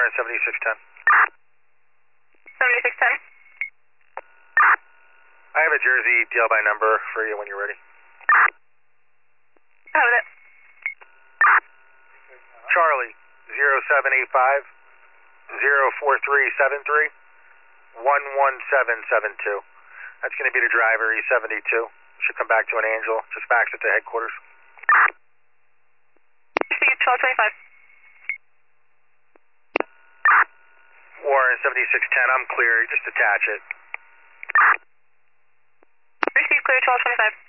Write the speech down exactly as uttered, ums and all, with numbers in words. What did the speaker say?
Warren, seventy-six ten. seventy-six ten. I have a Jersey deal by number for you when you're ready. How is it? Charlie, zero seven eight five, zero four three seven three, one one seven seven two. That's going to be the driver, E seventy-two. Should come back to an Angel. Just fax it to headquarters. twelve twenty-five. Warren, seventy-six ten. I'm clear. Just attach it. Receive clear twelve twenty-five.